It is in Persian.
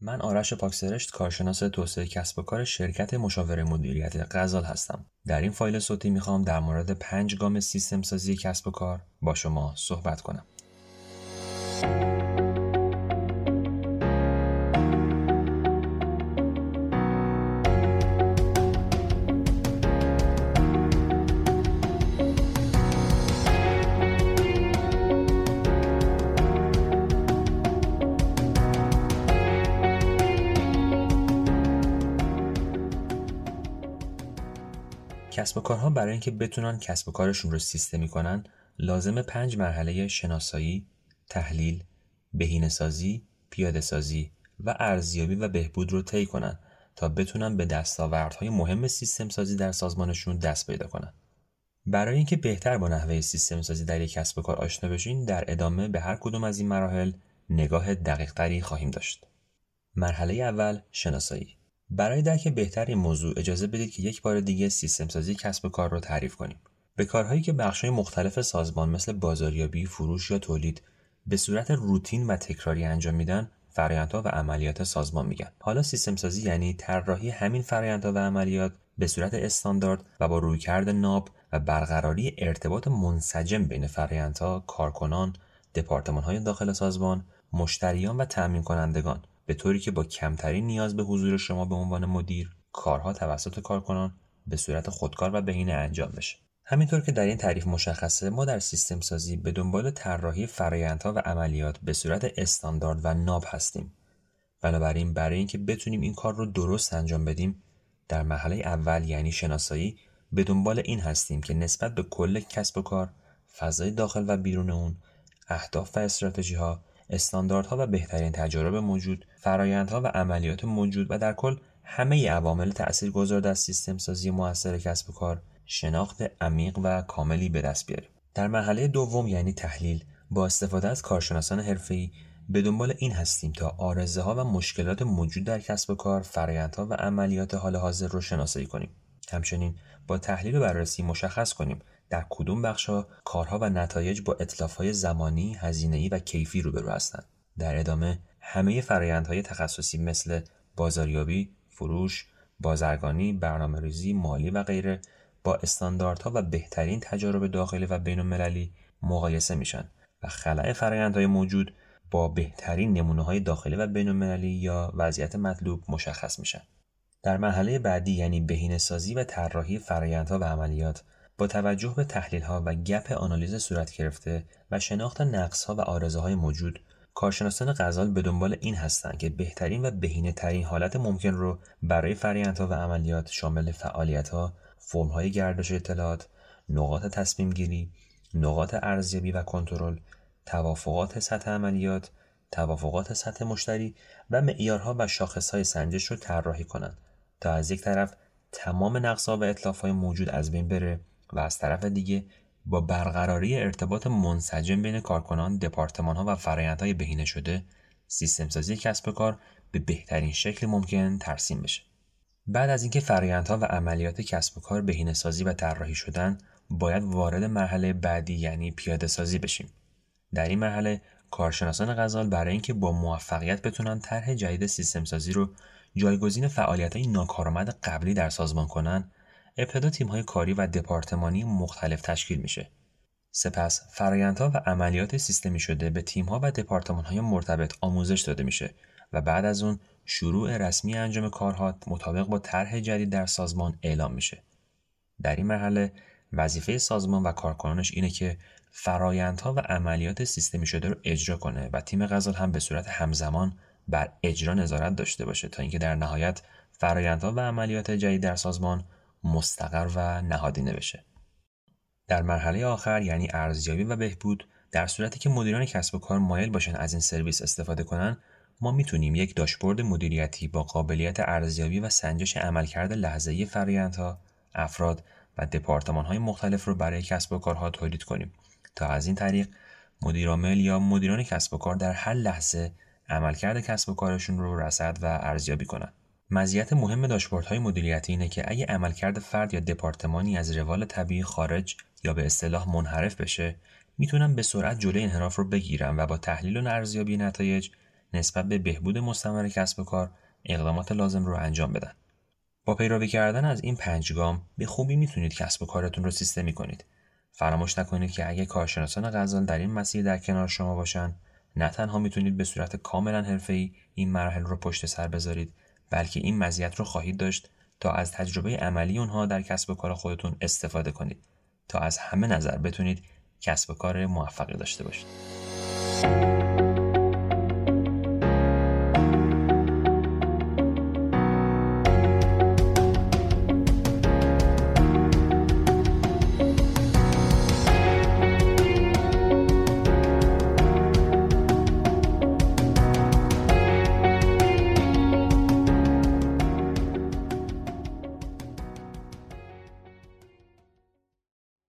من آرش پاکسرشت، کارشناس توسعه کسب و کار شرکت مشاوره مدیریتی غزال هستم. در این فایل صوتی میخوام در مورد 5 گام سیستم سازی کسب و کار با شما صحبت کنم. کسب و کارها برای اینکه بتونن کسب و کارشون رو سیستمی کنن لازم 5 مرحله شناسایی، تحلیل، بهینه‌سازی، پیاده‌سازی و ارزیابی و بهبود رو طی کنن تا بتونن به دستاوردهای مهم سیستم سازی در سازمانشون دست پیدا کنن. برای اینکه بهتر با نحوه سیستم سازی در یک کسب و کار آشنا بشین، در ادامه به هر کدوم از این مراحل نگاه دقیق‌تری خواهیم داشت. مرحله اول، شناسایی. برای درک بهتر این موضوع اجازه بدید که یک بار دیگه سیستم سازی کسب و کار رو تعریف کنیم. به کارهایی که بخش‌های مختلف سازمان مثل بازاریابی، فروش یا تولید به صورت روتین و تکراری انجام میدن، فرآیندها و عملیات سازمان میگن. حالا سیستم سازی یعنی طراحی همین فرآیندها و عملیات به صورت استاندارد و با رویکرد ناب و برقراری ارتباط منسجم بین فرآیندها، کارکنان، دپارتمان‌های داخل سازمان، مشتریان و تامین کنندگان، به طوری که با کمترین نیاز به حضور شما به عنوان مدیر، کارها توسط کارکنان به صورت خودکار و بهینه انجام بشه. همینطور که در این تعریف مشخصه، ما در سیستم سازی به دنبال طراحی فرآیندها و عملیات به صورت استاندارد و ناب هستیم. بنابراین برای اینکه بتونیم این کار رو درست انجام بدیم، در مرحله اول یعنی شناسایی به دنبال این هستیم که نسبت به کل کسب و کار، فضای داخل و بیرون اون، اهداف و استراتژی‌ها، استانداردها و بهترین تجارب موجود، فرآیندها و عملیات موجود و در کل همه عوامل تأثیرگذار در سیستم سازی مؤثر کسب و کار شناخت عمیق و کاملی به دست بیاریم. در مرحله دوم یعنی تحلیل، با استفاده از کارشناسان حرفه‌ای به دنبال این هستیم تا عارضه‌ها و مشکلات موجود در کسب و کار، فرآیندها و عملیات حال حاضر رو شناسایی کنیم. همچنین با تحلیل و بررسی مشخص کنیم در کدوم بخش‌ها کارها و نتایج با اتلاف‌های زمانی، هزینه‌ای و کیفی روبرو هستند. در ادامه همه فرآیندهای تخصصی مثل بازاریابی، فروش، بازرگانی، برنامه‌ریزی، مالی و غیره با استانداردها و بهترین تجارب داخلی و بین‌المللی مقایسه میشن و خلأ فرآیندهای موجود با بهترین نمونه‌های داخلی و بین‌المللی یا وضعیت مطلوب مشخص میشن. در مرحله بعدی یعنی بهینه‌سازی و طراحی فرآیندها و عملیات، با توجه به تحلیل‌ها و گپ آنالیز صورت گرفته و شناخت نقص‌ها و عارضه‌های موجود، کارشناسان غزال به دنبال این هستند که بهترین و بهینه‌ترین حالت ممکن رو برای فرآیندها و عملیات شامل فعالیت‌ها، فرم‌های گردش اطلاعات، نقاط تصمیم گیری، نقاط ارزیابی و کنترل، توافقات سطح عملیات، توافقات سطح مشتری و معیارها و شاخص‌های سنجش رو طراحی کنند تا از یک طرف تمام نقص‌ها و اتلاف‌های موجود از بین بره و از طرف دیگه با برقراری ارتباط منسجم بین کارکنان، دپارتمان‌ها و فرآیندهای بهینه شده، سیستم سازی کسب و کار به بهترین شکل ممکن ترسیم بشه. بعد از اینکه فرآیندها و عملیات کسب و کار بهینه‌سازی و طراحی شدن، باید وارد مرحله بعدی یعنی پیاده‌سازی بشیم. در این مرحله کارشناسان غزال برای اینکه با موفقیت بتونن طرح جدید سیستم سازی رو جایگزین فعالیت‌های ناکارآمد قبلی در سازمان کنن، ابتدا تیم‌های کاری و دپارتمانی مختلف تشکیل میشه. سپس فرآیندها و عملیات سیستمی شده به تیم‌ها و دپارتمان‌های مرتبط آموزش داده میشه و بعد از اون شروع رسمی انجام کارها مطابق با طرح جدید در سازمان اعلام میشه. در این مرحله وظیفه سازمان و کارکنانش اینه که فرآیندها و عملیات سیستمی شده رو اجرا کنه و تیم غزال هم به صورت همزمان بر اجرا نظارت داشته باشه تا اینکه در نهایت فرآیندها و عملیات جدید در سازمان مستقر و نهادینه بشه. در مرحله آخر یعنی ارزیابی و بهبود، در صورتی که مدیران کسب و کار مایل باشن از این سرویس استفاده کنن، ما میتونیم یک داشبورد مدیریتی با قابلیت ارزیابی و سنجش عملکرد لحظه‌ای فرآیندها، افراد و دپارتمان‌های مختلف رو برای کسب و کارها تولید کنیم تا از این طریق مدیرعامل یا مدیران کسب و کار در هر لحظه عملکرد کسب و کارشون رو رصد و ارزیابی کنن. مزیت مهم داشبوردهای مدیریتی اینه که اگه عملکرد فرد یا دپارتمانی از روال طبیعی خارج یا به اصطلاح منحرف بشه، میتونن به سرعت جلوی انحراف رو بگیرن و با تحلیل و ارزیابی نتایج نسبت به بهبود مستمر کسب و کار اقدامات لازم رو انجام بدن. با پیروی کردن از این 5 گام به خوبی میتونید کسب و کارتون رو سیستمی کنید. فراموش نکنید که اگه کارشناسان غزال در این مسیر در کنار شما باشن، نه تنها میتونید به صورت کاملا حرفه‌ای این مراحل رو پشت سر بذارید، بلکه این مزیت رو خواهید داشت تا از تجربه عملی اونها در کسب و کار خودتون استفاده کنید تا از همه نظر بتونید کسب و کار موفقی داشته باشید.